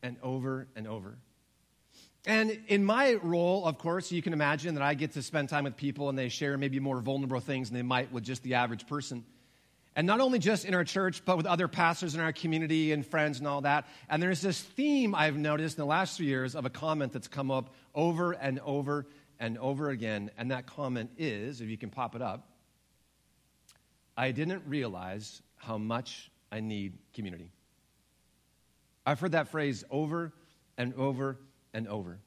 and over and over. And in my role, of course, you can imagine that I get to spend time with people and they share maybe more vulnerable things than they might with just the average person. And not only just in our church, but with other pastors in our community and friends and all that. And there's this theme I've noticed in the last 3 years of a comment that's come up over and over and over again. And that comment is, if you can pop it up, I didn't realize how much I need community. I've heard that phrase over and over and over.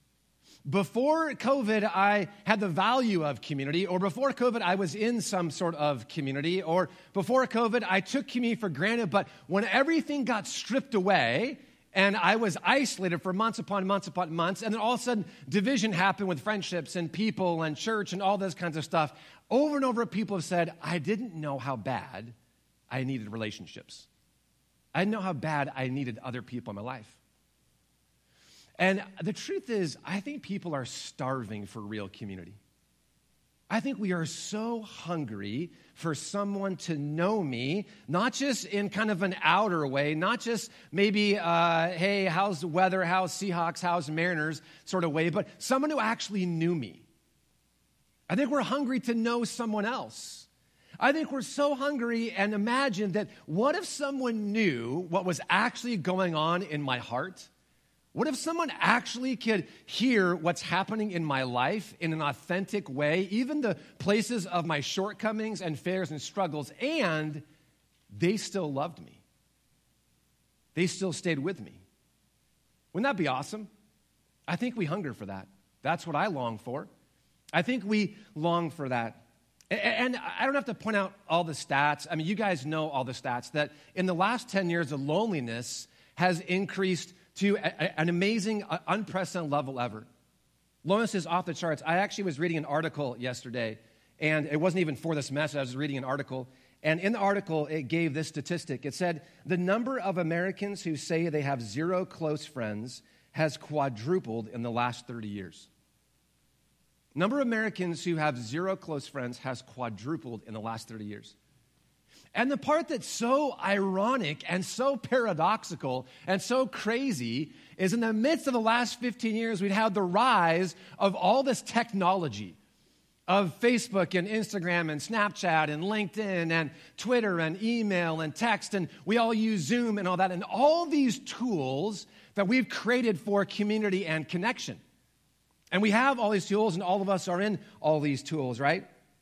Before COVID, I had the value of community, or before COVID, I was in some sort of community, or before COVID, I took community for granted, but when everything got stripped away, and I was isolated for months upon months upon months, and then all of a sudden, division happened with friendships and people and church and all those kinds of stuff, over and over, people have said, I didn't know how bad I needed relationships. I didn't know how bad I needed other people in my life. And the truth is, I think people are starving for real community. I think we are so hungry for someone to know me, not just in kind of an outer way, not just maybe, hey, how's the weather, how's Seahawks, how's Mariners sort of way, but someone who actually knew me. I think we're hungry to know someone else. I think we're so hungry and imagine that what if someone knew what was actually going on in my heart? What if someone actually could hear what's happening in my life in an authentic way, even the places of my shortcomings and failures and struggles, and they still loved me? They still stayed with me. Wouldn't that be awesome? I think we hunger for that. That's what I long for. I think we long for that. And I don't have to point out all the stats. I mean, you guys know all the stats that in the last 10 years, the loneliness has increased to an amazing, unprecedented level ever. Loneliness is off the charts. I actually was reading an article yesterday, and it wasn't even for this message. I was reading an article, and in the article, it gave this statistic. It said, the number of Americans who say they have zero close friends has quadrupled in the last 30 years. Number of Americans who have zero close friends has quadrupled in the last 30 years. And the part that's so ironic and so paradoxical and so crazy is in the midst of the last 15 years, we'd had the rise of all this technology of Facebook and Instagram and Snapchat and LinkedIn and Twitter and email and text, and we all use Zoom and all that, and all these tools that we've created for community and connection. And we have all these tools, and all of us are in all these tools, right?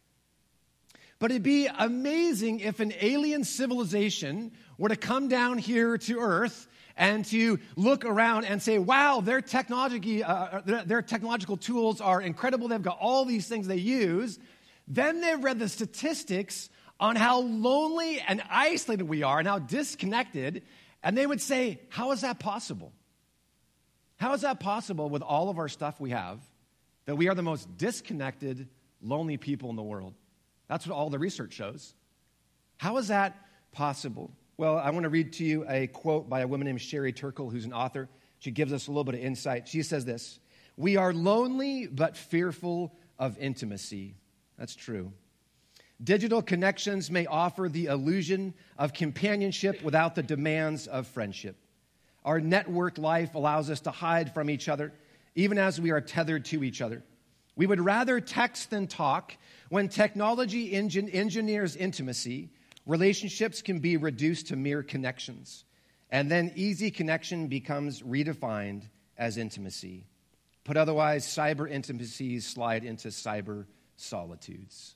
But it'd be amazing if an alien civilization were to come down here to Earth and to look around and say, wow, their technological tools are incredible. They've got all these things they use. Then they've read the statistics on how lonely and isolated we are and how disconnected. And they would say, how is that possible? How is that possible with all of our stuff we have, that we are the most disconnected, lonely people in the world? That's what all the research shows. How is that possible? Well, I want to read to you a quote by a woman named Sherry Turkle, who's an author. She gives us a little bit of insight. She says this, we are lonely but fearful of intimacy. That's true. Digital connections may offer the illusion of companionship without the demands of friendship. Our networked life allows us to hide from each other, even as we are tethered to each other. We would rather text than talk. When technology engineers intimacy, relationships can be reduced to mere connections. And then easy connection becomes redefined as intimacy. Put otherwise, cyber intimacies slide into cyber solitudes.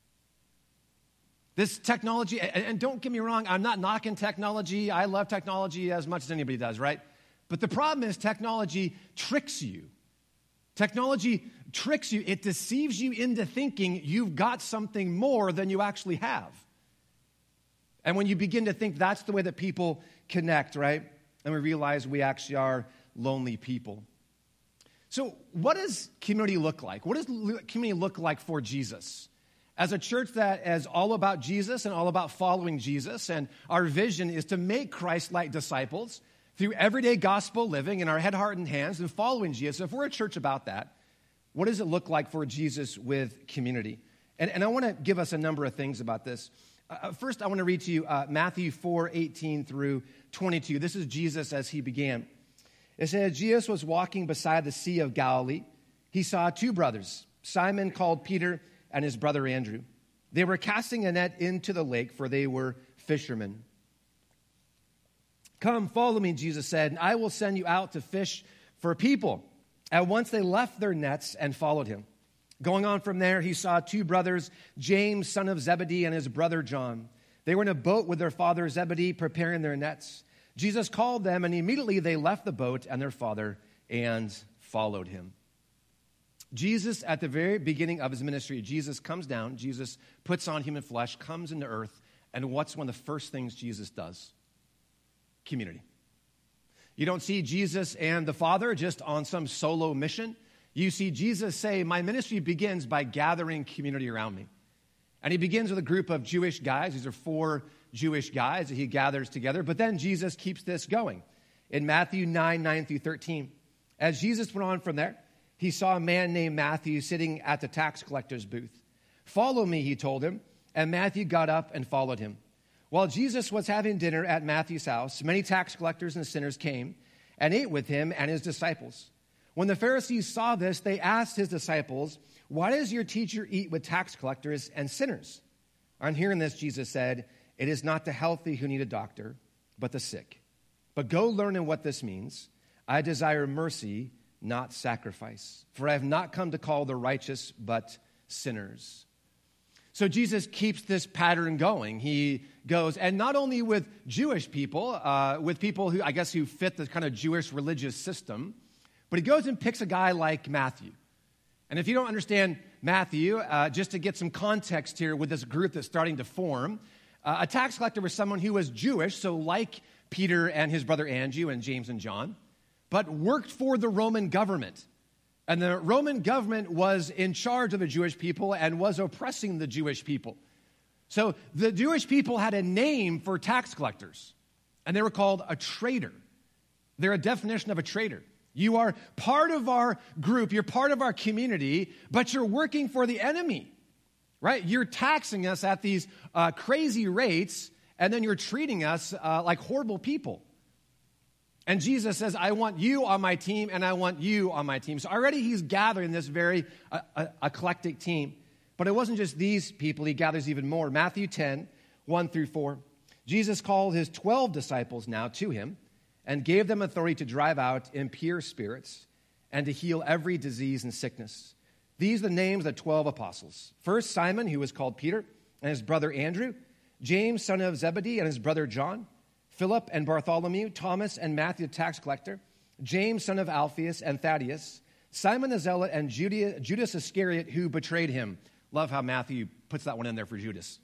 This technology, and don't get me wrong, I'm not knocking technology. I love technology as much as anybody does, right? But the problem is technology tricks you. Technology tricks you. It deceives you into thinking you've got something more than you actually have. And when you begin to think that's the way that people connect, right? And we realize we actually are lonely people. So what does community look like? What does community look like for Jesus? As a church that is all about Jesus and all about following Jesus, and our vision is to make Christ-like disciples through everyday gospel living in our head, heart, and hands and following Jesus. If we're a church about that, what does it look like for Jesus with community? And I want to give us a number of things about this. First, I want to read to you Matthew 4:18 through 22. This is Jesus as he began. It says, Jesus was walking beside the Sea of Galilee. He saw two brothers, Simon called Peter and his brother Andrew. They were casting a net into the lake, for they were fishermen. Come, follow me, Jesus said, and I will send you out to fish for people. At once they left their nets and followed him. Going on from there, he saw two brothers, James, son of Zebedee, and his brother John. They were in a boat with their father Zebedee, preparing their nets. Jesus called them, and immediately they left the boat and their father and followed him. Jesus, at the very beginning of his ministry, Jesus comes down, Jesus puts on human flesh, comes into earth, and what's one of the first things Jesus does? Community. You don't see Jesus and the Father just on some solo mission. You see Jesus say, my ministry begins by gathering community around me. And he begins with a group of Jewish guys. These are 4 Jewish guys that he gathers together. But then Jesus keeps this going. In Matthew 9 through 13, as Jesus went on from there, he saw a man named Matthew sitting at the tax collector's booth. Follow me, he told him. And Matthew got up and followed him. While Jesus was having dinner at Matthew's house, many tax collectors and sinners came and ate with him and his disciples. When the Pharisees saw this, they asked his disciples, why does your teacher eat with tax collectors and sinners? On hearing this, Jesus said, it is not the healthy who need a doctor, but the sick. But go learn in what this means. I desire mercy, not sacrifice. For I have not come to call the righteous, but sinners. So Jesus keeps this pattern going. He goes, and not only with Jewish people, with people who, I guess, who fit the kind of Jewish religious system, but he goes and picks a guy like Matthew. And if you don't understand Matthew, just to get some context here with this group that's starting to form, a tax collector was someone who was Jewish, so like Peter and his brother Andrew and James and John, but worked for the Roman government. And the Roman government was in charge of the Jewish people and was oppressing the Jewish people. So the Jewish people had a name for tax collectors, and they were called a traitor. They're a definition of a traitor. You are part of our group, you're part of our community, but you're working for the enemy, right? You're taxing us at these crazy rates, and then you're treating us like horrible people. And Jesus says, I want you on my team, and I want you on my team. So already he's gathering this very eclectic team. But it wasn't just these people. He gathers even more. Matthew 10, 1 through 4. Jesus called his 12 disciples now to him and gave them authority to drive out impure spirits and to heal every disease and sickness. These are the names of the 12 apostles. First, Simon, who was called Peter, and his brother Andrew. James, son of Zebedee, and his brother John. Philip and Bartholomew, Thomas and Matthew the tax collector, James son of Alphaeus and Thaddeus, Simon the Zealot and Judas Iscariot who betrayed him. Love how Matthew puts that one in there for Judas.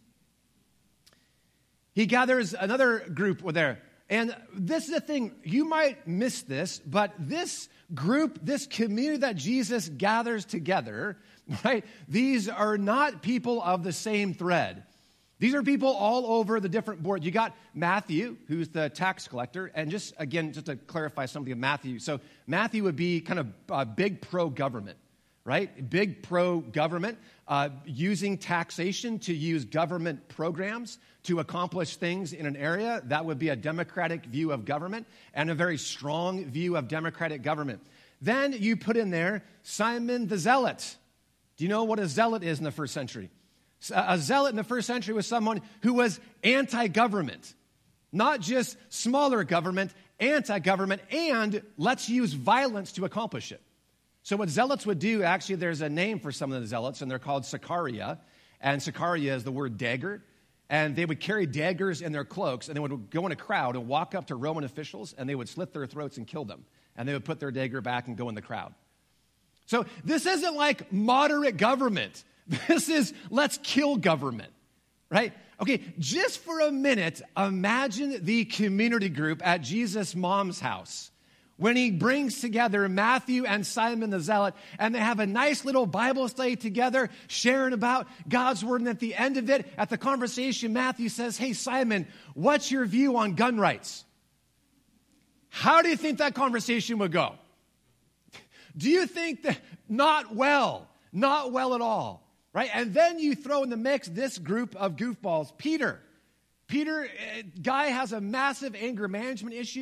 He gathers another group there. And this is the thing, you might miss this, but this group, this community that Jesus gathers together, right? These are not people of the same thread. These are people all over the different boards. You got Matthew, who's the tax collector. And just to clarify something of Matthew. So Matthew would be kind of big pro-government, right? Big pro-government, using taxation to use government programs to accomplish things in an area. That would be a democratic view of government and a very strong view of democratic government. Then you put in there Simon the Zealot. Do you know what a zealot is in the first century? A zealot in the first century was someone who was anti-government, not just smaller government, anti-government, and let's use violence to accomplish it. So what zealots would do, actually there's a name for some of the zealots, and they're called Sicaria, and Sicaria is the word dagger, and they would carry daggers in their cloaks, and they would go in a crowd and walk up to Roman officials, and they would slit their throats and kill them, and they would put their dagger back and go in the crowd. So this isn't like moderate government. This is, let's kill government, right? Okay, just for a minute, imagine the community group at Jesus' mom's house when he brings together Matthew and Simon the Zealot, and they have a nice little Bible study together, sharing about God's word, and at the end of it, at the conversation, Matthew says, hey, Simon, what's your view on gun rights? How do you think that conversation would go? Do you think that not well at all? Right? And then you throw in the mix this group of goofballs. Peter, guy has a massive anger management issue,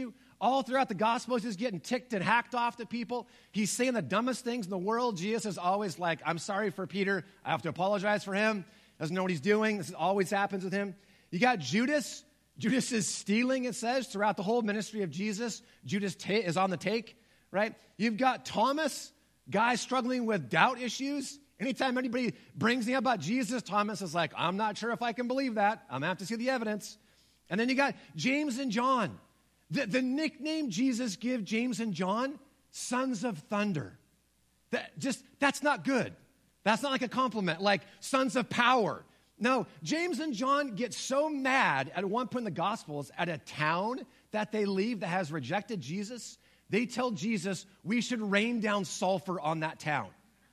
All throughout the gospel, he's just getting ticked and hacked off to people. He's saying the dumbest things in the world. Jesus is always like, I'm sorry for Peter. I have to apologize for him. Doesn't know what he's doing. This always happens with him. You got Judas. Judas is stealing, it says, throughout the whole ministry of Jesus. Judas is on the take, right? You've got Thomas, guy struggling with doubt issues. Anytime anybody brings me up about Jesus, Thomas is like, I'm not sure if I can believe that. I'm going to have to see the evidence. And then you got James and John. The nickname Jesus gives James and John, sons of thunder. That's not good. That's not like a compliment, like sons of power. No, James and John get so mad at one point in the Gospels at a town that they leave that has rejected Jesus. They tell Jesus, we should rain down sulfur on that town.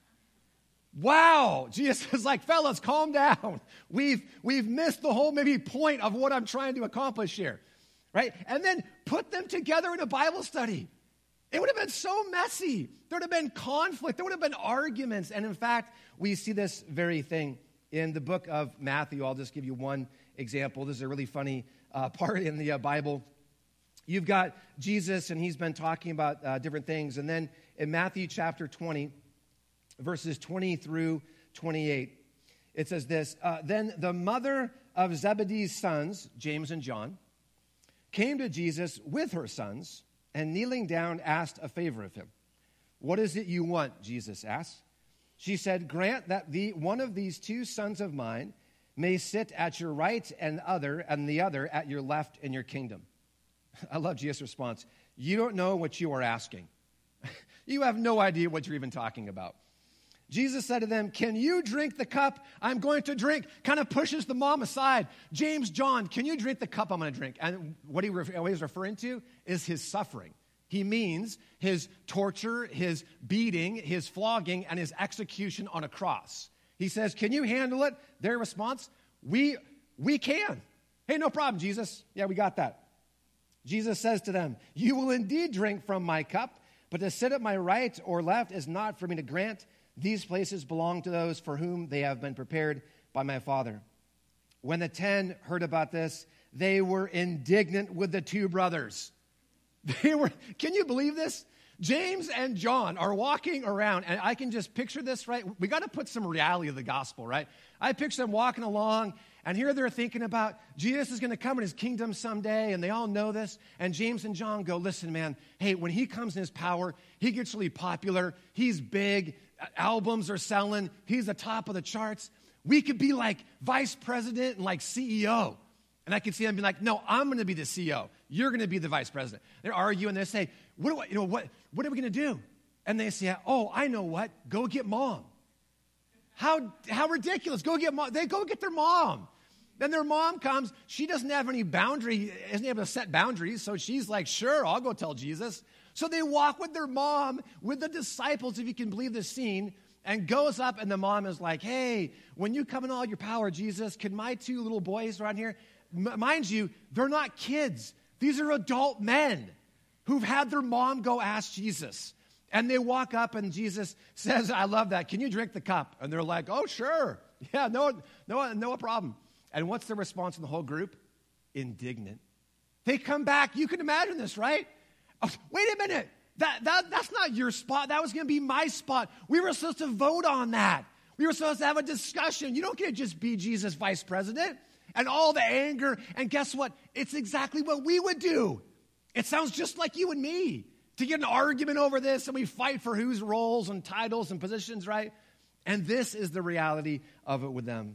Wow, Jesus is like, fellas, calm down. We've missed the whole maybe point of what I'm trying to accomplish here, right? And then put them together in a Bible study. It would have been so messy. There would have been conflict. There would have been arguments. And in fact, we see this very thing in the book of Matthew. I'll just give you one example. This is a really funny part in the Bible. You've got Jesus, and he's been talking about different things. And then in Matthew chapter 20, verses 20 through 28, it says this, Then the mother of Zebedee's sons, James and John, came to Jesus with her sons, and kneeling down asked a favor of him. What is it you want? Jesus asked. She said, grant that one of these two sons of mine may sit at your right and the other at your left in your kingdom. I love Jesus' response. You don't know what you are asking. You have no idea what you're even talking about. Jesus said to them, can you drink the cup I'm going to drink? Kind of pushes the mom aside. James, John, can you drink the cup I'm going to drink? And what he's referring to is his suffering. He means his torture, his beating, his flogging, and his execution on a cross. He says, can you handle it? Their response, we can. Hey, no problem, Jesus. Yeah, we got that. Jesus says to them, you will indeed drink from my cup, but to sit at my right or left is not for me to grant. These places belong to those for whom they have been prepared by my Father. When the 10 heard about this, they were indignant with the two brothers. Can you believe this? James and John are walking around, and I can just picture this, right? We got to put some reality of the gospel, right? I picture them walking along, and here they're thinking about Jesus is going to come in his kingdom someday, and they all know this. And James and John go, listen, man, hey, when he comes in his power, he gets really popular. He's big. Albums are selling. He's the top of the charts. We could be like vice president and like CEO. And I could see them being like, no, I'm going to be the CEO. You're going to be the vice president. They're arguing. They say, what are we going to do? And they say, oh, I know what. Go get mom. How ridiculous. Go get mom. They go get their mom. Then their mom comes. She doesn't have any boundary, isn't able to set boundaries. So she's like, sure, I'll go tell Jesus. So they walk with their mom, with the disciples, if you can believe this scene, and goes up, and the mom is like, hey, when you come in all your power, Jesus, can my two little boys around here, mind you, they're not kids. These are adult men who've had their mom go ask Jesus. And they walk up, and Jesus says, I love that. Can you drink the cup? And they're like, oh, sure. Yeah, no problem. And what's the response in the whole group? Indignant. They come back. You can imagine this, right? Oh, wait a minute. That's not your spot. That was going to be my spot. We were supposed to vote on that. We were supposed to have a discussion. You don't get to just be Jesus vice president and all the anger. And guess what? It's exactly what we would do. It sounds just like you and me to get an argument over this, and we fight for whose roles and titles and positions, right? And this is the reality of it with them.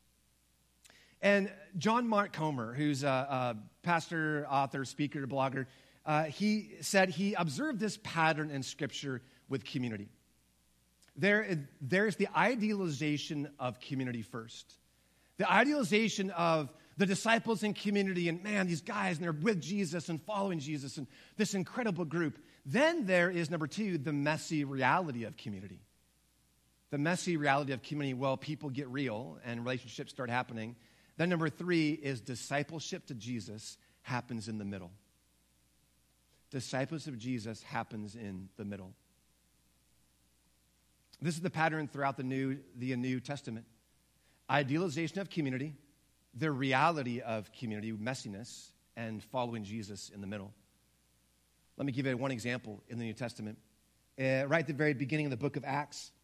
And John Mark Comer, who's a pastor, author, speaker, blogger, he said he observed this pattern in Scripture with community. There's the idealization of community first. The idealization of the disciples in community, and man, these guys, and they're with Jesus and following Jesus, and this incredible group. Then there is, number two, the messy reality of community. The messy reality of community, well, people get real and relationships start happening. Then number three is discipleship to Jesus happens in the middle. Discipleship of Jesus happens in the middle. This is the pattern throughout the New Testament. Idealization of community, the reality of community, messiness, and following Jesus in the middle. Let me give you one example in the New Testament. Right at the very beginning of the book of Acts,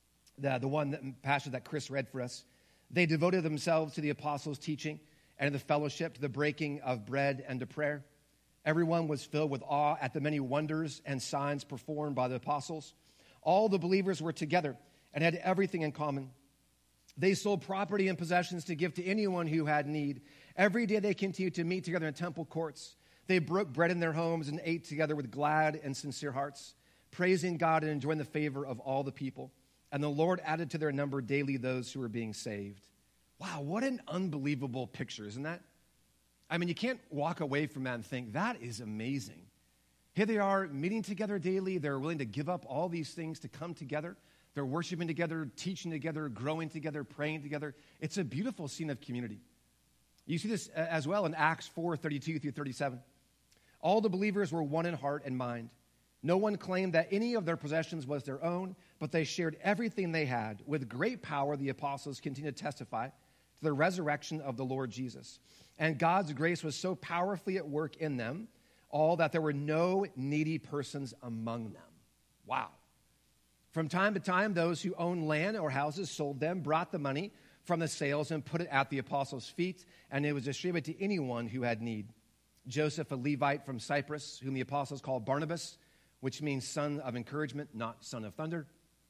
the passage that Chris read for us, they devoted themselves to the apostles' teaching and to the fellowship, to the breaking of bread and to prayer. Everyone was filled with awe at the many wonders and signs performed by the apostles. All the believers were together and had everything in common. They sold property and possessions to give to anyone who had need. Every day they continued to meet together in temple courts. They broke bread in their homes and ate together with glad and sincere hearts, praising God and enjoying the favor of all the people. And the Lord added to their number daily those who were being saved. Wow, what an unbelievable picture, isn't that? I mean, you can't walk away from that and think, that is amazing. Here they are meeting together daily. They're willing to give up all these things to come together. They're worshiping together, teaching together, growing together, praying together. It's a beautiful scene of community. You see this as well in Acts 4:32 through 37. All the believers were one in heart and mind. No one claimed that any of their possessions was their own, but they shared everything they had. With great power, the apostles continued to testify to the resurrection of the Lord Jesus. And God's grace was so powerfully at work in them all that there were no needy persons among them. Wow. From time to time, those who owned land or houses sold them, brought the money from the sales, and put it at the apostles' feet, and it was distributed to anyone who had need. Joseph, a Levite from Cyprus, whom the apostles called Barnabas, which means son of encouragement, not son of thunder,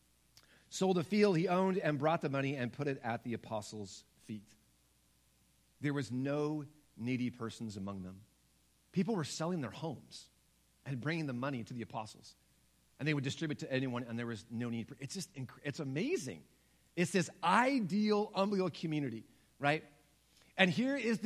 sold a field he owned and brought the money and put it at the apostles' feet. There was no needy persons among them. People were selling their homes and bringing the money to the apostles. And they would distribute to anyone, and there was no need. It's just, it's amazing. It's this ideal, unbelievable community, right? And here is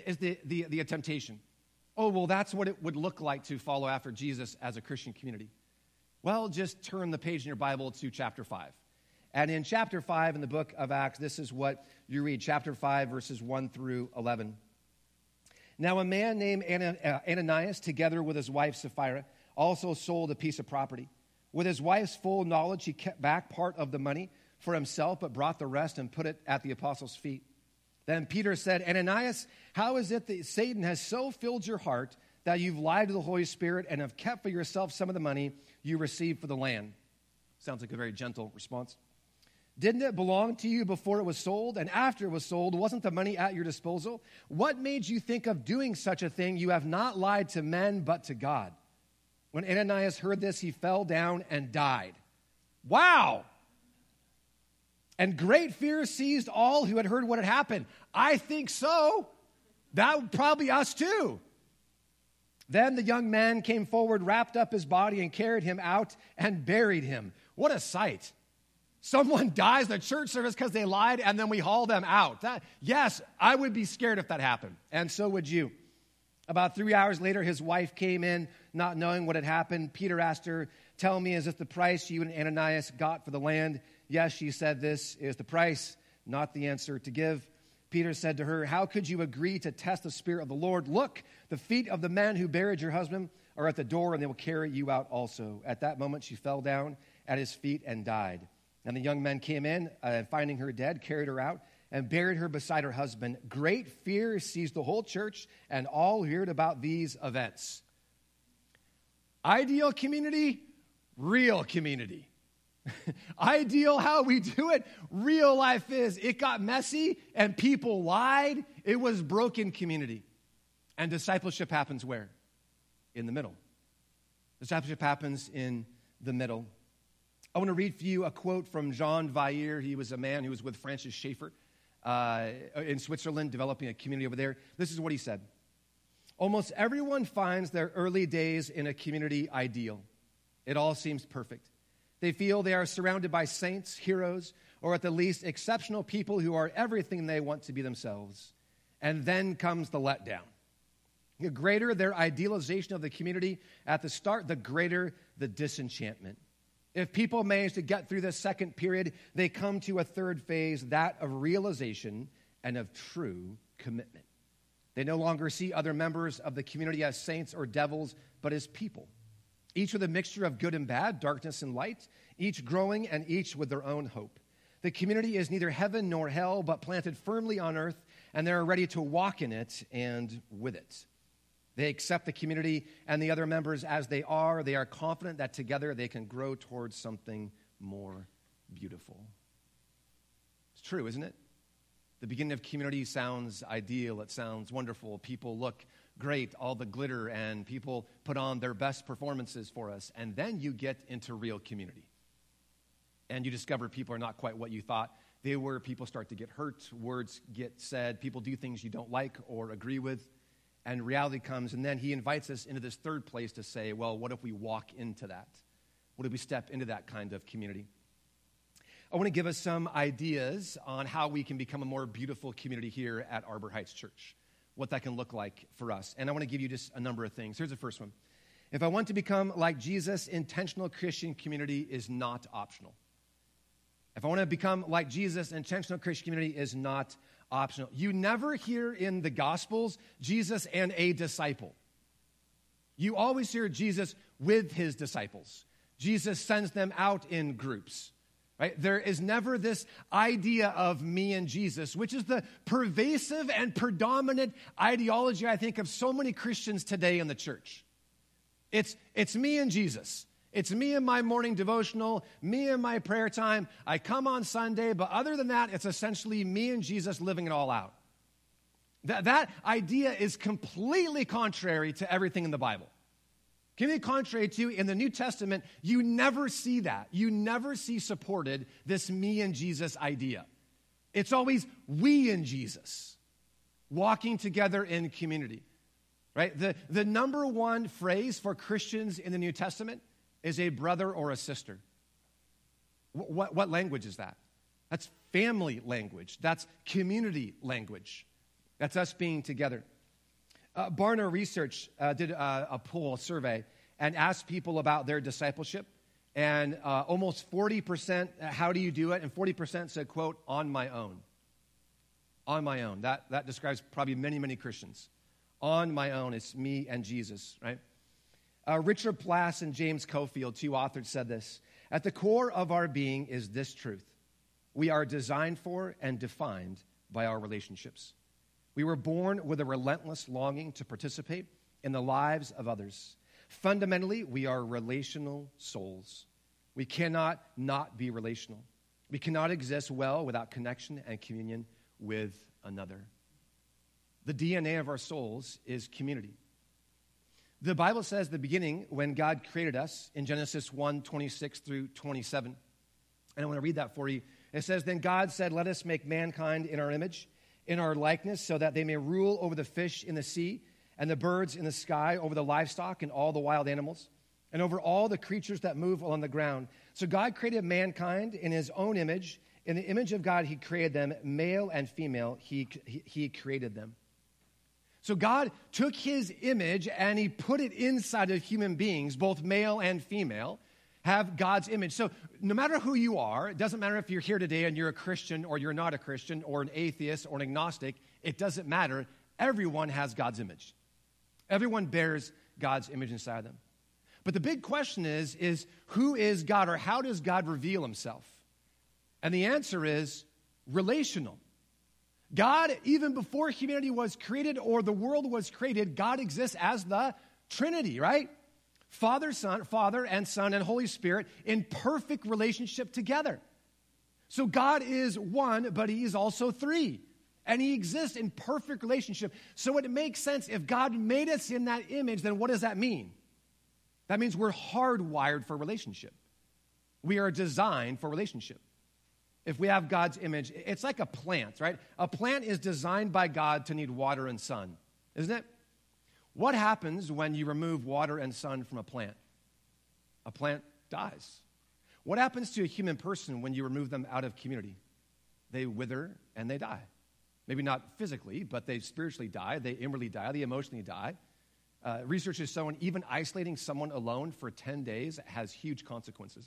the temptation. Oh, well, that's what it would look like to follow after Jesus as a Christian community. Well, just turn the page in your Bible to chapter 5. And in chapter 5 in the book of Acts, this is what you read, chapter 5, verses 1 through 11. Now, a man named Ananias, together with his wife Sapphira, also sold a piece of property. With his wife's full knowledge, he kept back part of the money for himself, but brought the rest and put it at the apostles' feet. Then Peter said, Ananias, how is it that Satan has so filled your heart that you've lied to the Holy Spirit and have kept for yourself some of the money you received for the land? Sounds like a very gentle response. Didn't it belong to you before it was sold? And after it was sold, wasn't the money at your disposal? What made you think of doing such a thing? You have not lied to men, but to God. When Ananias heard this, he fell down and died. Wow! And great fear seized all who had heard what had happened. I think so. That would probably us too. Then the young man came forward, wrapped up his body, and carried him out and buried him. What a sight. Someone dies in a church service because they lied, and then we haul them out. Yes, I would be scared if that happened, and so would you. About 3 hours later, his wife came in, not knowing what had happened. Peter asked her, tell me, is this the price you and Ananias got for the land? Yes, she said, this is the price, not the answer to give. Peter said to her, how could you agree to test the Spirit of the Lord? Look, the feet of the men who buried your husband are at the door, and they will carry you out also. At that moment, she fell down at his feet and died. And the young men came in, finding her dead, carried her out, and buried her beside her husband. Great fear seized the whole church, and all heard about these events. Ideal community, real community. Ideal how we do it, real life is. It got messy, and people lied. It was broken community. And discipleship happens where? In the middle. Discipleship happens in the middle. I want to read for you a quote from Jean Vaillant. He was a man who was with Francis Schaeffer in Switzerland, developing a community over there. This is what he said. Almost everyone finds their early days in a community ideal. It all seems perfect. They feel they are surrounded by saints, heroes, or at the least exceptional people who are everything they want to be themselves. And then comes the letdown. The greater their idealization of the community at the start, the greater the disenchantment. If people manage to get through this second period, they come to a third phase, that of realization and of true commitment. They no longer see other members of the community as saints or devils, but as people. Each with a mixture of good and bad, darkness and light, each growing and each with their own hope. The community is neither heaven nor hell, but planted firmly on earth, and they are ready to walk in it and with it. They accept the community and the other members as they are. They are confident that together they can grow towards something more beautiful. It's true, isn't it? The beginning of community sounds ideal. It sounds wonderful. People look great, all the glitter, and people put on their best performances for us. And then you get into real community. And you discover people are not quite what you thought they were. People start to get hurt. Words get said. People do things you don't like or agree with. And reality comes. And then he invites us into this third place to say, well, what if we walk into that? What if we step into that kind of community? I want to give us some ideas on how we can become a more beautiful community here at Arbor Heights Church, what that can look like for us. And I want to give you just a number of things. Here's the first one. If I want to become like Jesus, intentional Christian community is not optional. If I want to become like Jesus, intentional Christian community is not optional. You never hear in the Gospels Jesus and a disciple. You always hear Jesus with his disciples. Jesus sends them out in groups. Right? There is never this idea of me and Jesus, which is the pervasive and predominant ideology, I think, of so many Christians today in the church. It's me and Jesus. It's me and my morning devotional, me and my prayer time. I come on Sunday, but other than that, it's essentially me and Jesus living it all out. That idea is completely contrary to everything in the Bible. Completely contrary to, in the New Testament, you never see that. You never see supported this me and Jesus idea. It's always we and Jesus, walking together in community, right? The number one phrase for Christians in the New Testament is a brother or a sister. What language is that? That's family language. That's community language. That's us being together. Barna Research did a poll, a survey, and asked people about their discipleship. And almost 40%, how do you do it? And 40% said, quote, on my own. On my own. That describes probably many, many Christians. On my own, it's me and Jesus, right? Richard Plass and James Cofield, two authors, said this. At the core of our being is this truth. We are designed for and defined by our relationships. We were born with a relentless longing to participate in the lives of others. Fundamentally, we are relational souls. We cannot not be relational. We cannot exist well without connection and communion with another. The DNA of our souls is community. The Bible says at the beginning, when God created us, in Genesis 1:26 through 27, and I want to read that for you. It says, then God said, let us make mankind in our image, in our likeness, so that they may rule over the fish in the sea and the birds in the sky, over the livestock and all the wild animals, and over all the creatures that move on the ground. So God created mankind in his own image. In the image of God, he created them, male and female, he created them. So God took his image and he put it inside of human beings, both male and female, have God's image. So no matter who you are, it doesn't matter if you're here today and you're a Christian or you're not a Christian or an atheist or an agnostic, it doesn't matter. Everyone has God's image. Everyone bears God's image inside them. But the big question is who is God, or how does God reveal himself? And the answer is relational. God, even before humanity was created or the world was created, God exists as the Trinity, right? Father and Son and Holy Spirit in perfect relationship together. So God is one, but he is also three. And he exists in perfect relationship. So it makes sense, if God made us in that image, then what does that mean? That means we're hardwired for relationship. We are designed for relationship. If we have God's image, it's like a plant, right? A plant is designed by God to need water and sun, isn't it? What happens when you remove water and sun from a plant? A plant dies. What happens to a human person when you remove them out of community? They wither and they die. Maybe not physically, but they spiritually die, they inwardly die, they emotionally die. Research has shown even isolating someone alone for 10 days has huge consequences.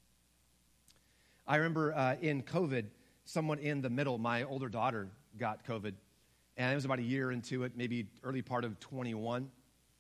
I remember in COVID, someone in the middle, my older daughter, got COVID. And it was about a year into it, maybe early part of 21.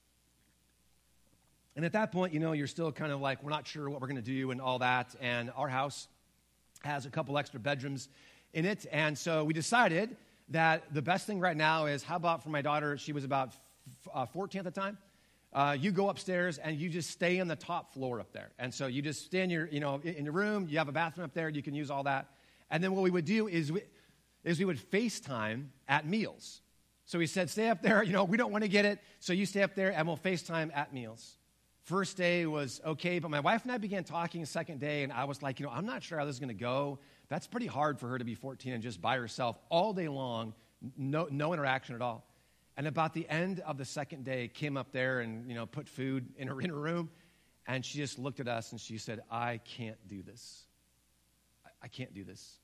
And at that point, you're still kind of like, we're not sure what we're going to do and all that. And our house has a couple extra bedrooms in it. And so we decided that the best thing right now is, how about for my daughter, she was about 14 at the time. You go upstairs and you just stay on the top floor up there. And so you just stay in your room. You have a bathroom up there. You can use all that. And then what we would do is we would FaceTime at meals. So he said, stay up there. We don't want to get it. So you stay up there and we'll FaceTime at meals. First day was okay, but my wife and I began talking second day, and I was like, I'm not sure how this is going to go. That's pretty hard for her to be 14 and just by herself all day long, no interaction at all. And about the end of the second day, came up there and, put food in her room, and she just looked at us and she said, I can't do this. I can't do this.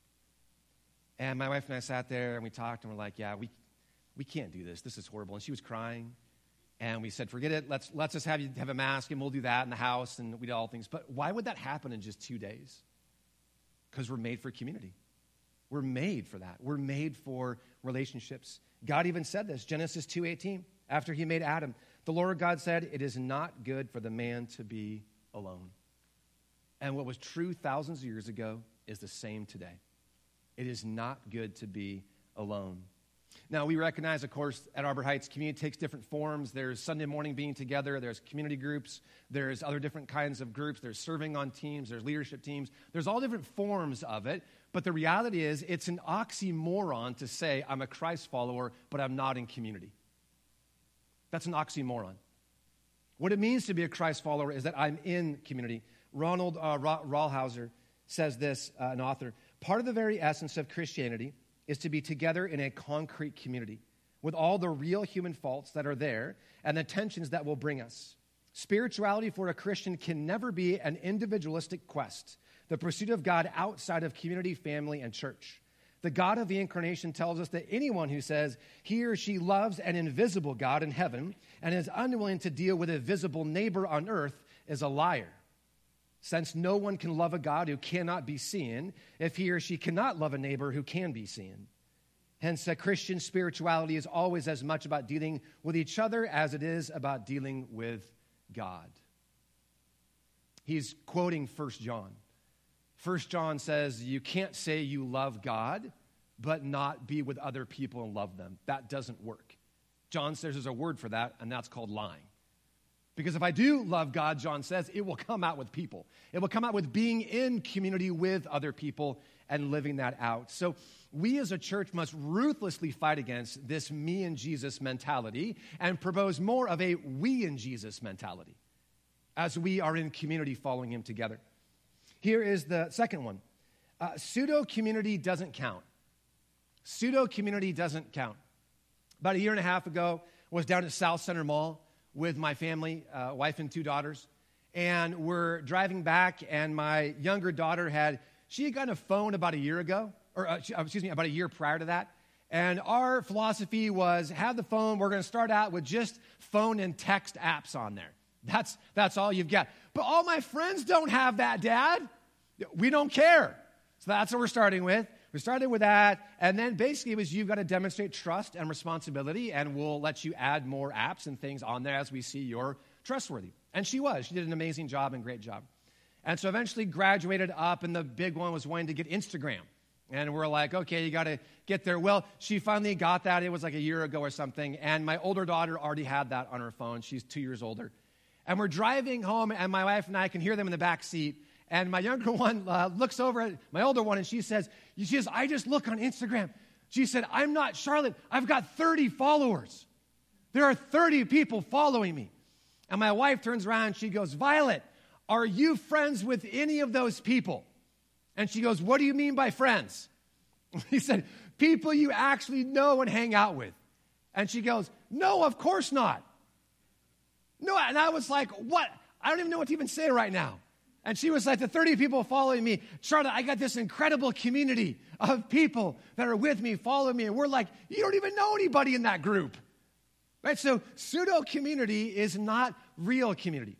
And my wife and I sat there and we talked and we're like, yeah, we can't do this. This is horrible. And she was crying. And we said, forget it. Let's just have you have a mask, and we'll do that in the house, and we did all things. But why would that happen in just 2 days? Because we're made for community. We're made for that. We're made for relationships. God even said this, Genesis 2:18, after he made Adam. The Lord God said, it is not good for the man to be alone. And what was true thousands of years ago is the same today. It is not good to be alone. Now, we recognize, of course, at Arbor Heights, community takes different forms. There's Sunday morning being together. There's community groups. There's other different kinds of groups. There's serving on teams. There's leadership teams. There's all different forms of it. But the reality is, it's an oxymoron to say, I'm a Christ follower, but I'm not in community. That's an oxymoron. What it means to be a Christ follower is that I'm in community. Ronald Rollhauser says this, an author, part of the very essence of Christianity is to be together in a concrete community with all the real human faults that are there and the tensions that will bring us. Spirituality for a Christian can never be an individualistic quest, the pursuit of God outside of community, family, and church. The God of the Incarnation tells us that anyone who says he or she loves an invisible God in heaven and is unwilling to deal with a visible neighbor on earth is a liar. Since no one can love a God who cannot be seen if he or she cannot love a neighbor who can be seen. Hence, a Christian spirituality is always as much about dealing with each other as it is about dealing with God. He's quoting 1 John. 1 John says, you can't say you love God, but not be with other people and love them. That doesn't work. John says there's a word for that, and that's called lying. Because if I do love God, John says, it will come out with people. It will come out with being in community with other people and living that out. So we as a church must ruthlessly fight against this me and Jesus mentality and propose more of a we and Jesus mentality as we are in community following him together. Here is the second one. Pseudo-community doesn't count. Pseudo-community doesn't count. About a year and a half ago, I was down at South Center Mall with my family, wife and 2 daughters. And we're driving back, and my younger daughter had gotten a phone about a year ago, about a year prior to that. And our philosophy was, have the phone. We're going to start out with just phone and text apps on there. That's all you've got. But all my friends don't have that, Dad. We don't care. So that's what we're starting with. We started with that, and then basically it was you've got to demonstrate trust and responsibility, and we'll let you add more apps and things on there as we see you're trustworthy. And she was. She did an amazing job and great job. And so eventually graduated up, and the big one was wanting to get Instagram. And we're like, okay, you got to get there. Well, she finally got that. It was like a year ago or something, and my older daughter already had that on her phone. She's 2 years older. And we're driving home, and my wife and I can hear them in the back seat. And my younger one looks over at my older one, and she says, I just look on Instagram. She said, I'm not Charlotte. I've got 30 followers. There are 30 people following me. And my wife turns around, and she goes, Violet, are you friends with any of those people? And she goes, what do you mean by friends? He said, people you actually know and hang out with. And she goes, no, of course not. No, and I was like, what? I don't even know what to even say right now. And she was like, the 30 people following me, Charlotte, I got this incredible community of people that are with me, following me. And we're like, you don't even know anybody in that group. Right? So pseudo-community is not real community.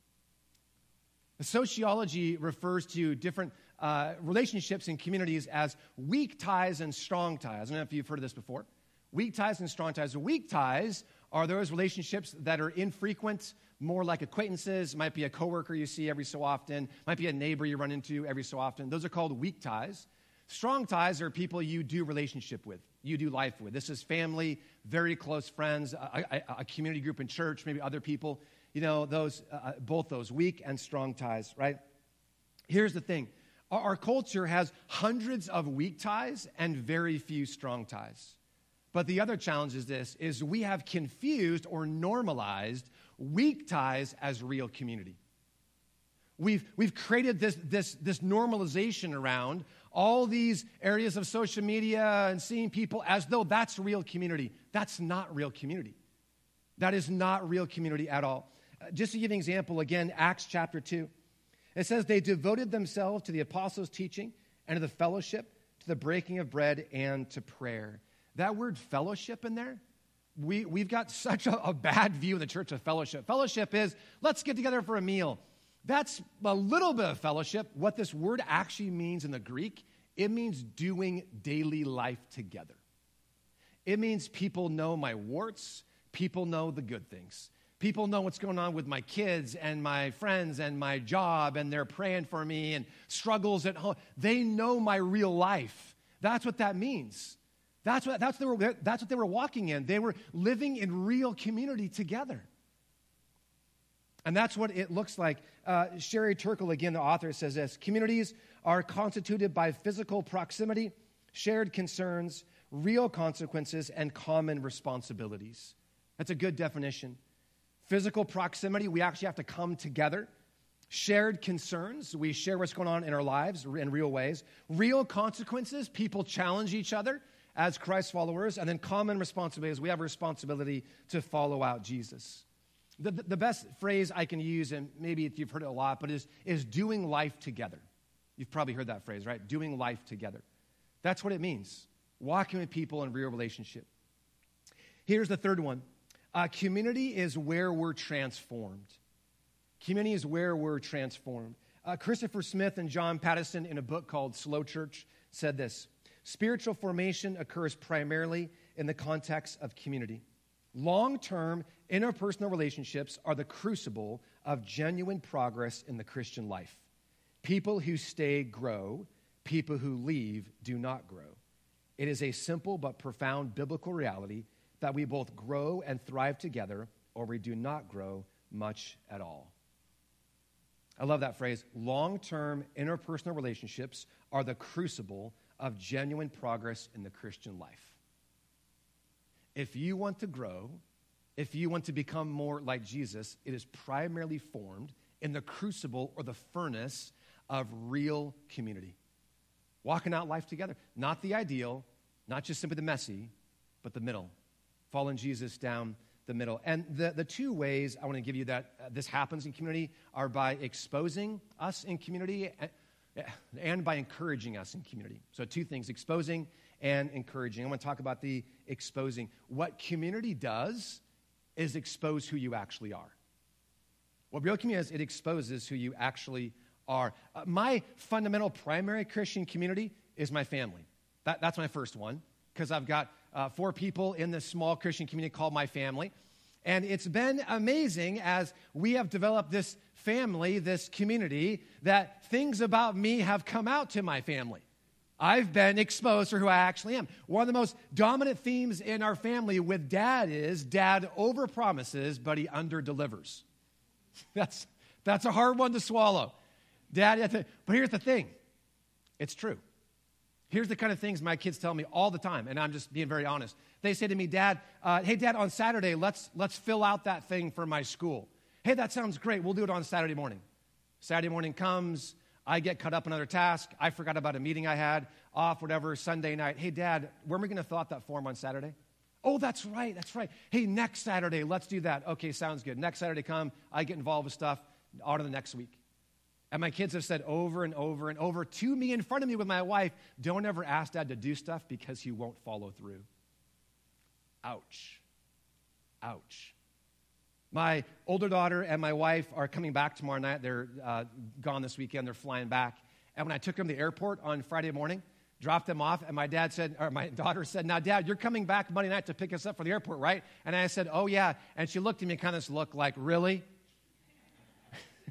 Sociology refers to different relationships in communities as weak ties and strong ties. I don't know if you've heard of this before. Weak ties and strong ties. Weak ties are those relationships that are infrequent, more like acquaintances, might be a coworker you see every so often, might be a neighbor you run into every so often. Those are called weak ties. Strong ties are people you do relationship with. you do life with. This is family, very close friends, a community group in church, maybe other people. Those both those weak and strong ties, right? Here's the thing. Our culture has hundreds of weak ties and very few strong ties. But the other challenge is we have confused or normalized weak ties as real community. We've created this normalization around all these areas of social media and seeing people as though that's real community. That's not real community. That is not real community at all. Just to give an example, again, Acts chapter 2. It says, they devoted themselves to the apostles' teaching and to the fellowship, to the breaking of bread, and to prayer. That word fellowship in there, we've got such a bad view in the church of fellowship. Fellowship is, let's get together for a meal. That's a little bit of fellowship. What this word actually means in the Greek, it means doing daily life together. It means people know my warts, people know the good things. People know what's going on with my kids and my friends and my job, and they're praying for me and struggles at home. They know my real life. That's what that means. That's what they were walking in. They were living in real community together. And that's what it looks like. Sherry Turkle, again, the author, says this: communities are constituted by physical proximity, shared concerns, real consequences, and common responsibilities. That's a good definition. Physical proximity, we actually have to come together. Shared concerns, we share what's going on in our lives in real ways. Real consequences, people challenge each other as Christ followers. And then common responsibilities, we have a responsibility to follow out Jesus. The best phrase I can use, and maybe you've heard it a lot, but is doing life together. You've probably heard that phrase, right? Doing life together. That's what it means. Walking with people in real relationship. Here's the third one. Community is where we're transformed. Community is where we're transformed. Christopher Smith and John Patterson, in a book called Slow Church, said this: spiritual formation occurs primarily in the context of community. Long-term interpersonal relationships are the crucible of genuine progress in the Christian life. People who stay grow. People who leave do not grow. It is a simple but profound biblical reality that we both grow and thrive together, or we do not grow much at all. I love that phrase. Long-term interpersonal relationships are the crucible of genuine progress in the Christian life. If you want to grow, if you want to become more like Jesus, it is primarily formed in the crucible or the furnace of real community. Walking out life together. Not the ideal, not just simply the messy, but the middle. Following Jesus down the middle. And the two ways I want to give you that this happens in community are by exposing us in community and by encouraging us in community. So two things, exposing and encouraging. I want to talk about the exposing. What community does is expose who you actually are. What real community is, it exposes who you actually are. My fundamental primary Christian community is my family. That's my first one, because I've got 4 people in this small Christian community called my family. And it's been amazing as we have developed this family, this community, that things about me have come out to my family. I've been exposed for who I actually am. One of the most dominant themes in our family with Dad is Dad overpromises, but he underdelivers. That's a hard one to swallow. Dad, but here's the thing. It's true. Here's the kind of things my kids tell me all the time, and I'm just being very honest. They say to me, Dad, hey, Dad, on Saturday, let's fill out that thing for my school. Hey, that sounds great. We'll do it on Saturday morning. Saturday morning comes, I get caught up in another task. I forgot about a meeting I had, off, whatever, Sunday night. Hey, Dad, when are we going to fill out that form on Saturday? Oh, that's right. Hey, next Saturday, let's do that. Okay, sounds good. Next Saturday come, I get involved with stuff, on to the next week. And my kids have said over and over and over to me in front of me with my wife, don't ever ask Dad to do stuff because he won't follow through. Ouch. Ouch. My older daughter and my wife are coming back tomorrow night. They're gone this weekend. They're flying back. And when I took them to the airport on Friday morning, dropped them off, and my daughter said, now, Dad, you're coming back Monday night to pick us up for the airport, right? And I said, oh, yeah. And she looked at me kind of looked like, really?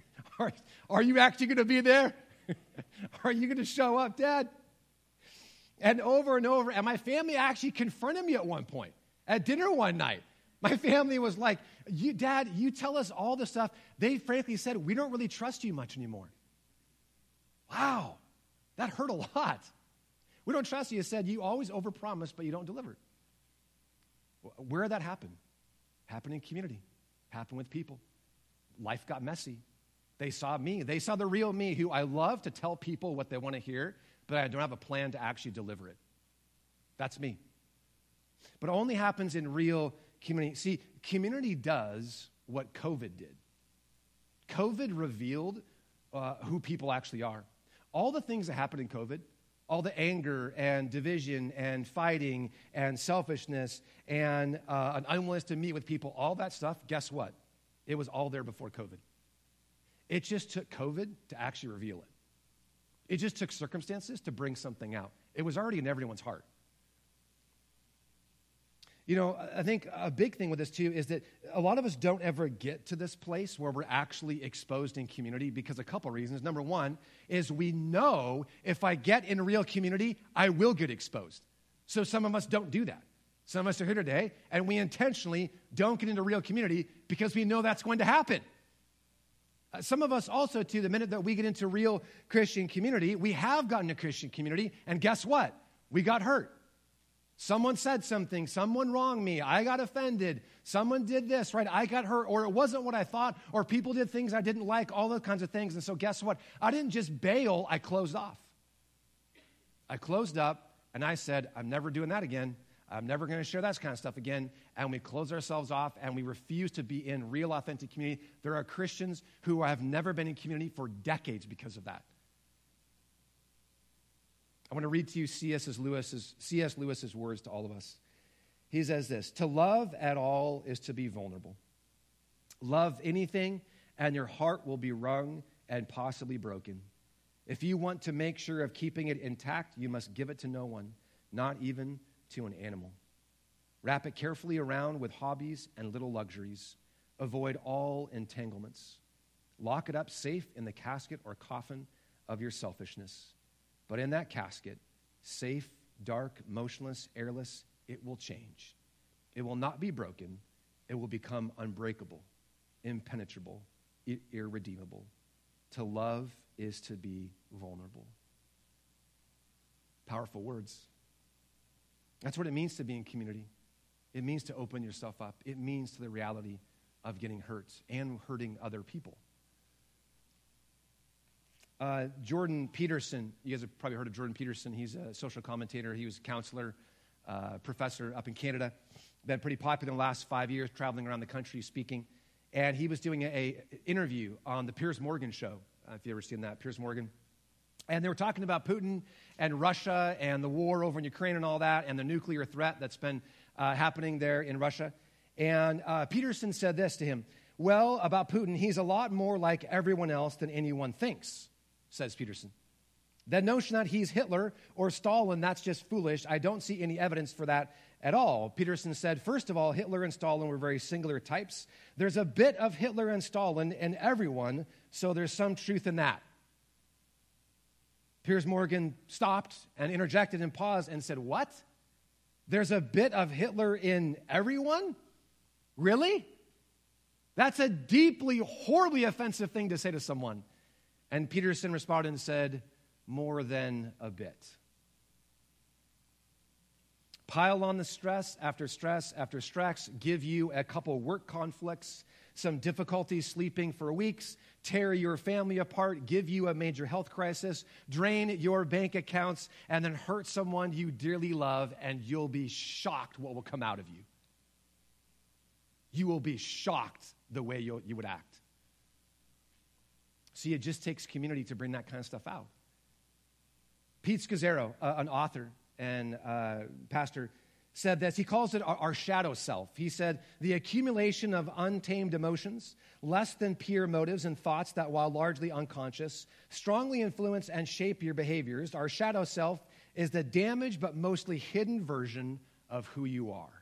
Are you actually going to be there? Are you going to show up, Dad? And over and over. And my family actually confronted me at one point at dinner one night. My family was like, Dad, you tell us all the stuff. They frankly said, we don't really trust you much anymore. Wow, that hurt a lot. We don't trust you. He said, you always overpromise, but you don't deliver. Where did that happen? Happened in community. Happened with people. Life got messy. They saw me. They saw the real me, who I love to tell people what they want to hear, but I don't have a plan to actually deliver it. That's me. But it only happens in real community. See, community does what COVID did. COVID revealed who people actually are. All the things that happened in COVID, all the anger and division and fighting and selfishness and an unwillingness to meet with people, all that stuff, guess what? It was all there before COVID. It just took COVID to actually reveal it. It just took circumstances to bring something out. It was already in everyone's heart. You know, I think a big thing with this, too, is that a lot of us don't ever get to this place where we're actually exposed in community because a couple reasons. Number one is we know if I get in real community, I will get exposed. So some of us don't do that. Some of us are here today, and we intentionally don't get into real community because we know that's going to happen. Some of us also, too, the minute that we get into real Christian community, we have gotten to Christian community, and guess what? We got hurt. Someone said something, someone wronged me, I got offended, someone did this, right? I got hurt, or it wasn't what I thought, or people did things I didn't like, all those kinds of things. And so guess what? I didn't just bail, I closed off. I closed up, and I said, I'm never doing that again. I'm never going to share that kind of stuff again. And we close ourselves off, and we refuse to be in real, authentic community. There are Christians who have never been in community for decades because of that. I want to read to you C.S. Lewis's words to all of us. He says this: to love at all is to be vulnerable. Love anything, and your heart will be wrung and possibly broken. If you want to make sure of keeping it intact, you must give it to no one, not even to an animal. Wrap it carefully around with hobbies and little luxuries. Avoid all entanglements. Lock it up safe in the casket or coffin of your selfishness. But in that casket, safe, dark, motionless, airless, it will change. It will not be broken. It will become unbreakable, impenetrable, irredeemable. To love is to be vulnerable. Powerful words. That's what it means to be in community. It means to open yourself up. It means to the reality of getting hurt and hurting other people. Jordan Peterson, you guys have probably heard of Jordan Peterson. He's a social commentator. He was a counselor, professor up in Canada. Been pretty popular in the last 5 years, traveling around the country speaking. And he was doing an interview on the Piers Morgan show, if you've ever seen that, Piers Morgan. And they were talking about Putin and Russia and the war over in Ukraine and all that and the nuclear threat that's been happening there in Russia. And Peterson said this to him: well, about Putin, he's a lot more like everyone else than anyone thinks, says Peterson. The notion that he's Hitler or Stalin, that's just foolish. I don't see any evidence for that at all. Peterson said, first of all, Hitler and Stalin were very singular types. There's a bit of Hitler and Stalin in everyone, so there's some truth in that. Piers Morgan stopped and interjected and paused and said, what? There's a bit of Hitler in everyone? Really? That's a deeply, horribly offensive thing to say to someone. And Peterson responded and said, more than a bit. Pile on the stress after stress after stress, give you a couple work conflicts, some difficulties sleeping for weeks, tear your family apart, give you a major health crisis, drain your bank accounts, and then hurt someone you dearly love, and you'll be shocked what will come out of you. You will be shocked the way you would act. See, it just takes community to bring that kind of stuff out. Pete Scazzero, an author and pastor, said this. He calls it our shadow self. He said, the accumulation of untamed emotions, less than pure motives and thoughts that, while largely unconscious, strongly influence and shape your behaviors. Our shadow self is the damaged but mostly hidden version of who you are.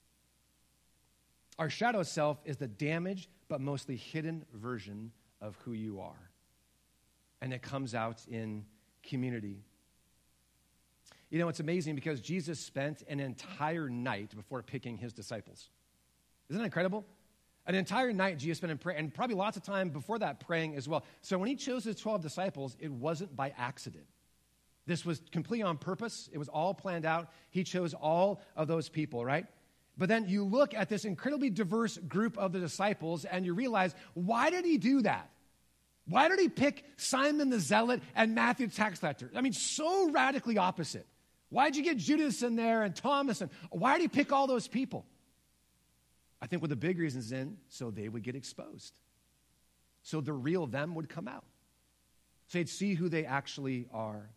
Our shadow self is the damaged but mostly hidden version of who you are. And it comes out in community. You know, it's amazing because Jesus spent an entire night before picking his disciples. Isn't that incredible? An entire night Jesus spent in prayer, and probably lots of time before that praying as well. So when he chose his 12 disciples, it wasn't by accident. This was completely on purpose. It was all planned out. He chose all of those people, right? But then you look at this incredibly diverse group of the disciples, and you realize, why did he do that? Why did he pick Simon the Zealot and Matthew the tax collector? I mean, so radically opposite. Why did you get Judas in there and Thomas? And why did he pick all those people? I think one of the big reasons in, so they would get exposed. So the real them would come out. So they'd see who they actually are.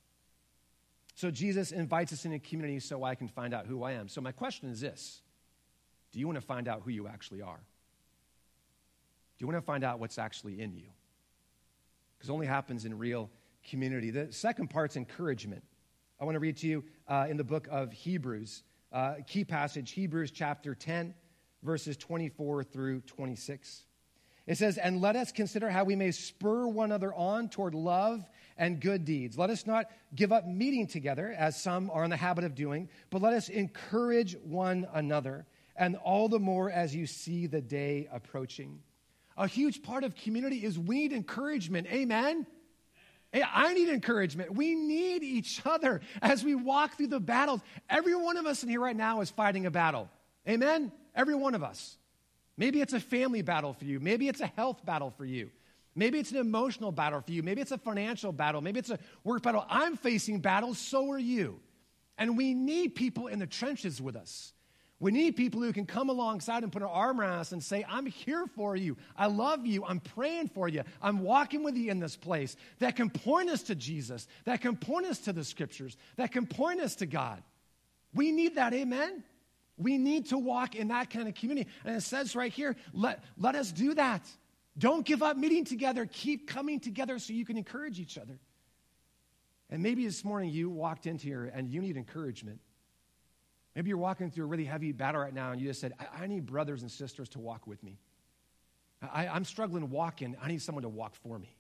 So Jesus invites us into a community so I can find out who I am. So my question is this: do you want to find out who you actually are? Do you want to find out what's actually in you? Because it only happens in real community. The second part's encouragement. I want to read to you in the book of Hebrews, key passage, Hebrews chapter 10, verses 24 through 26. It says, "And let us consider how we may spur one another on toward love and good deeds. Let us not give up meeting together, as some are in the habit of doing, but let us encourage one another, and all the more as you see the day approaching." A huge part of community is we need encouragement. Amen? Hey, I need encouragement. We need each other as we walk through the battles. Every one of us in here right now is fighting a battle. Amen? Every one of us. Maybe it's a family battle for you. Maybe it's a health battle for you. Maybe it's an emotional battle for you. Maybe it's a financial battle. Maybe it's a work battle. I'm facing battles, so are you. And we need people in the trenches with us. We need people who can come alongside and put an arm around us and say, I'm here for you. I love you. I'm praying for you. I'm walking with you in this place. That can point us to Jesus. That can point us to the scriptures. That can point us to God. We need that, amen? We need to walk in that kind of community. And it says right here, let us do that. Don't give up meeting together. Keep coming together so you can encourage each other. And maybe this morning you walked into here and you need encouragement. Maybe you're walking through a really heavy battle right now and you just said, I need brothers and sisters to walk with me. I'm struggling walking. I need someone to walk for me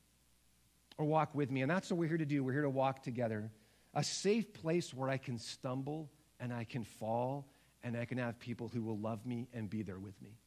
or walk with me. And that's what we're here to do. We're here to walk together. A safe place where I can stumble and I can fall and I can have people who will love me and be there with me.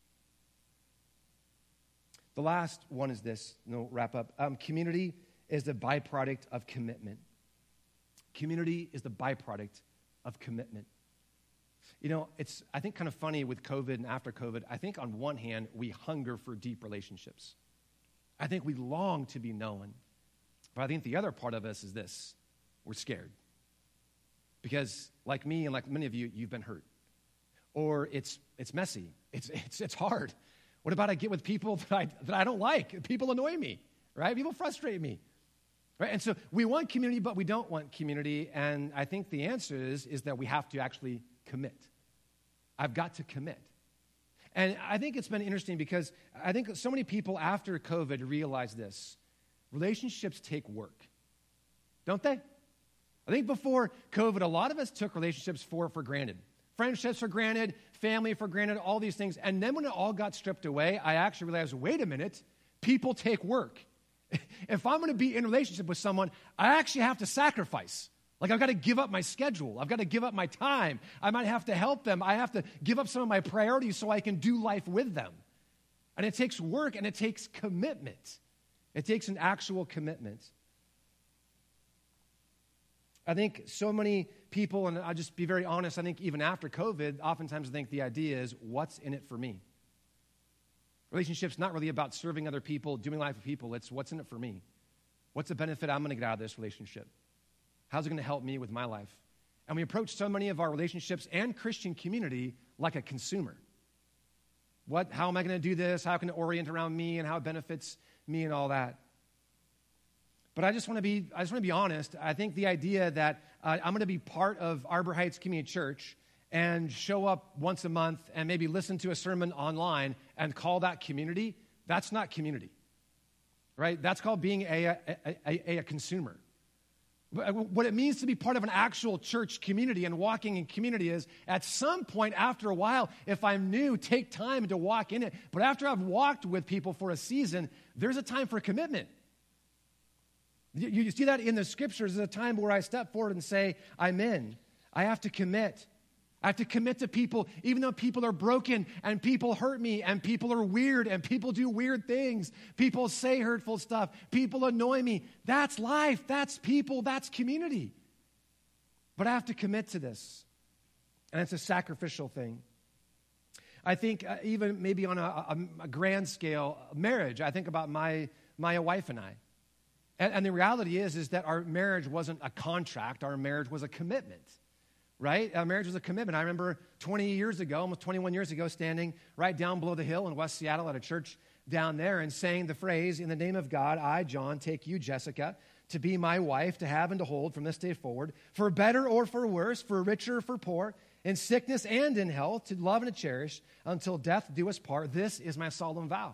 The last one is this, and we'll wrap up. Community is the byproduct of commitment. Community is the byproduct of commitment. You know, it's, I think, kind of funny with COVID and after COVID. I think on one hand, we hunger for deep relationships. I think we long to be known. But I think the other part of us is this: we're scared. Because like me and like many of you, you've been hurt. Or it's messy. It's hard. What about I get with people that I don't like? People annoy me, right? People frustrate me. Right? And so we want community, but we don't want community. And I think the answer is that we have to actually commit. I've got to commit. And I think it's been interesting because I think so many people after COVID realize this. Relationships take work, don't they? I think before COVID, a lot of us took relationships for granted. Friendships for granted, family for granted, all these things. And then when it all got stripped away, I actually realized, wait a minute, people take work. If I'm going to be in a relationship with someone, I actually have to sacrifice. Like, I've got to give up my schedule. I've got to give up my time. I might have to help them. I have to give up some of my priorities so I can do life with them. And it takes work and it takes commitment. It takes an actual commitment. I think so many people, and I'll just be very honest, I think even after COVID, oftentimes I think the idea is, what's in it for me? Relationships not really about serving other people, doing life with people. It's what's in it for me? What's the benefit I'm going to get out of this relationship? How's it going to help me with my life? And we approach so many of our relationships and Christian community like a consumer. How am I going to do this? How can it orient around me and how it benefits me and all that? But I just want to be honest. I think the idea that I'm going to be part of Arbor Heights Community Church and show up once a month and maybe listen to a sermon online and call that community, that's not community, right? That's called being a consumer. What it means to be part of an actual church community and walking in community is, at some point after a while, if I'm new, take time to walk in it. But after I've walked with people for a season, there's a time for commitment. You see that in the scriptures. There's a time where I step forward and say, I'm in. I have to commit. I have to commit to people, even though people are broken and people hurt me and people are weird and people do weird things. People say hurtful stuff. People annoy me. That's life. That's people. That's community. But I have to commit to this. And it's a sacrificial thing. I think even maybe on a grand scale, marriage, I think about my wife and I. And the reality is that our marriage wasn't a contract. Our marriage was a commitment. Right? Marriage was a commitment. I remember 20 years ago, almost 21 years ago, standing right down below the hill in West Seattle at a church down there and saying the phrase, in the name of God, I, John, take you, Jessica, to be my wife, to have and to hold from this day forward, for better or for worse, for richer or for poor, in sickness and in health, to love and to cherish until death do us part. This is my solemn vow.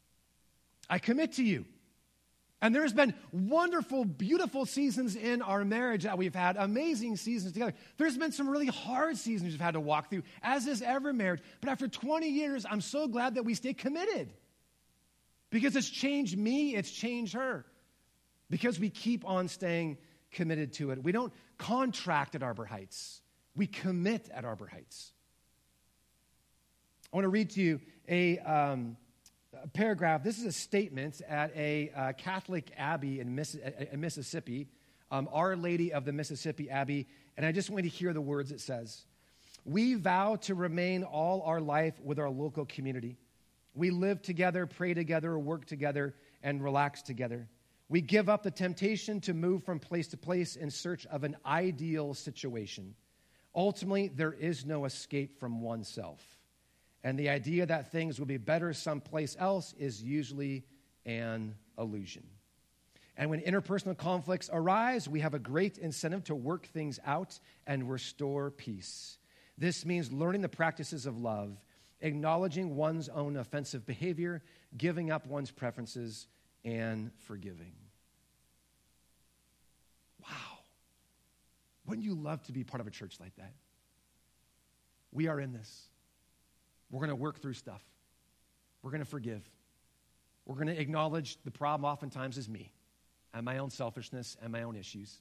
I commit to you. And there's been wonderful, beautiful seasons in our marriage that we've had, amazing seasons together. There's been some really hard seasons we've had to walk through, as is every marriage. But after 20 years, I'm so glad that we stay committed. Because it's changed me, it's changed her. Because we keep on staying committed to it. We don't contract at Arbor Heights. We commit at Arbor Heights. I want to read to you a paragraph. This is a statement at a Catholic abbey in Mississippi, Our Lady of the Mississippi Abbey, and I just want you to hear the words it says. We vow to remain all our life with our local community. We live together, pray together, work together, and relax together. We give up the temptation to move from place to place in search of an ideal situation. Ultimately, there is no escape from oneself. And the idea that things will be better someplace else is usually an illusion. And when interpersonal conflicts arise, we have a great incentive to work things out and restore peace. This means learning the practices of love, acknowledging one's own offensive behavior, giving up one's preferences, and forgiving. Wow. Wouldn't you love to be part of a church like that? We are in this. We're going to work through stuff. We're going to forgive. We're going to acknowledge the problem oftentimes is me and my own selfishness and my own issues.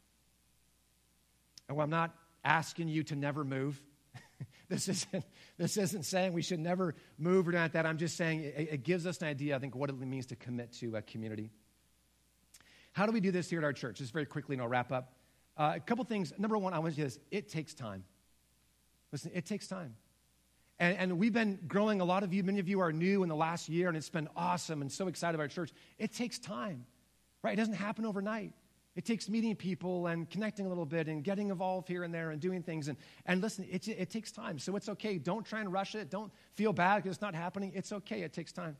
And I'm not asking you to never move. This isn't saying we should never move or not that. I'm just saying it gives us an idea, I think, what it means to commit to a community. How do we do this here at our church? Just very quickly, and I'll wrap up. A couple things. Number one, I want to do this. It takes time. Listen, it takes time. And we've been growing. A lot of you, many of you are new in the last year, and it's been awesome and so excited about our church. It takes time, right? It doesn't happen overnight. It takes meeting people and connecting a little bit and getting involved here and there and doing things. And listen, it takes time. So it's okay. Don't try and rush it. Don't feel bad because it's not happening. It's okay. It takes time.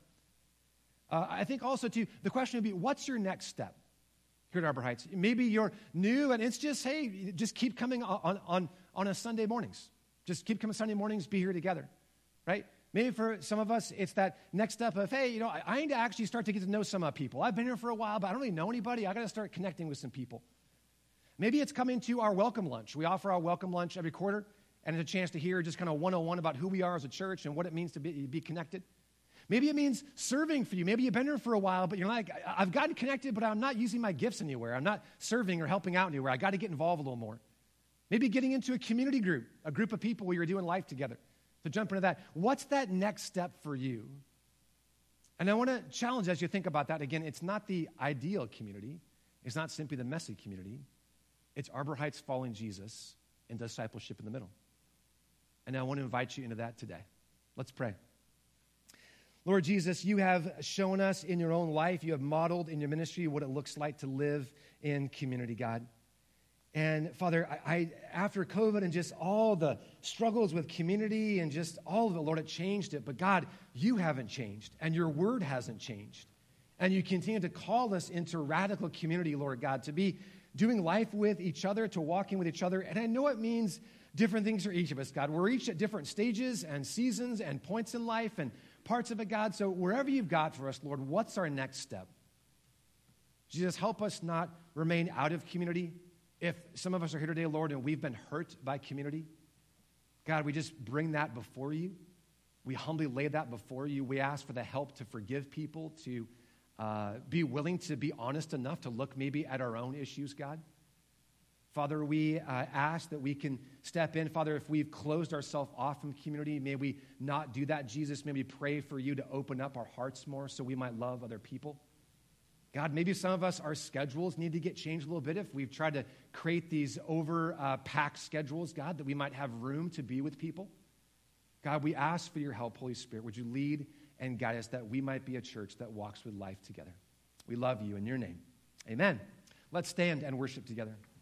I think also, too, the question would be, what's your next step here at Arbor Heights? Maybe you're new, and it's just, hey, just keep coming on a Sunday mornings. Just keep coming Sunday mornings, be here together, right? Maybe for some of us, it's that next step of, hey, I need to actually start to get to know some people. I've been here for a while, but I don't really know anybody. I got to start connecting with some people. Maybe it's coming to our welcome lunch. We offer our welcome lunch every quarter, and it's a chance to hear just kind of 101 about who we are as a church and what it means to be connected. Maybe it means serving for you. Maybe you've been here for a while, but you're like, I've gotten connected, but I'm not using my gifts anywhere. I'm not serving or helping out anywhere. I got to get involved a little more. Maybe getting into a community group, a group of people where you're doing life together. To jump into that, what's that next step for you? And I want to challenge as you think about that. Again, it's not the ideal community. It's not simply the messy community. It's Arbor Heights following Jesus and discipleship in the middle. And I want to invite you into that today. Let's pray. Lord Jesus, you have shown us in your own life, you have modeled in your ministry what it looks like to live in community, God. And Father, I after COVID and just all the struggles with community and just all of it, Lord, it changed it. But God, you haven't changed, and your word hasn't changed. And you continue to call us into radical community, Lord God, to be doing life with each other, to walking with each other. And I know it means different things for each of us, God. We're each at different stages and seasons and points in life and parts of it, God. So wherever you've got for us, Lord, what's our next step? Jesus, help us not remain out of community. If some of us are here today, Lord, and we've been hurt by community, God, we just bring that before you. We humbly lay that before you. We ask for the help to forgive people, to be willing to be honest enough to look maybe at our own issues, God. Father, we ask that we can step in. Father, if we've closed ourselves off from community, may we not do that. Jesus, may we pray for you to open up our hearts more so we might love other people. God, maybe some of us, our schedules need to get changed a little bit if we've tried to create these over-packed schedules, God, that we might have room to be with people. God, we ask for your help, Holy Spirit. Would you lead and guide us that we might be a church that walks with life together? We love you in your name. Amen. Let's stand and worship together.